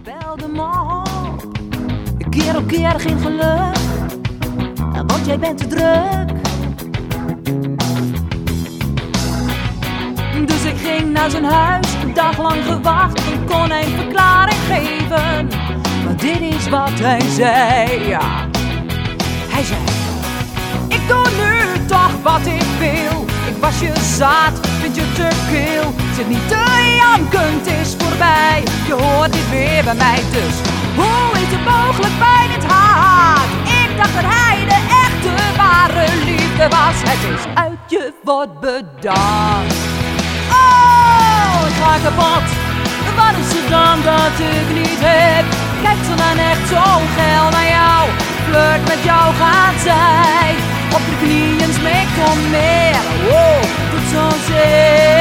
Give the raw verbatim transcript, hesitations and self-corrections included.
belde me op, keer op keer geen geluk, want jij bent te druk. Dus ik ging naar zijn huis, een dag lang gewacht en kon een verklaring geven. Maar dit is wat hij zei, ja. Hij zei: ik doe nu toch wat ik wil. Ik was je zaad, vind je te kil. Zit niet te janken, het is voorbij. Je hoort dit weer bij mij, dus hoe is het mogelijk bij dit haat? Ik dacht dat hij de echte ware liefde was. Het is uit, je wordt bedankt. Oh, ik ga kapot. Wat is er dan dat ik niet heb? Kijkt ze dan echt zo geil naar jou? Flirt met jou gaat zij op de knieën, smeekt om meer. Wow, doet zo zeer.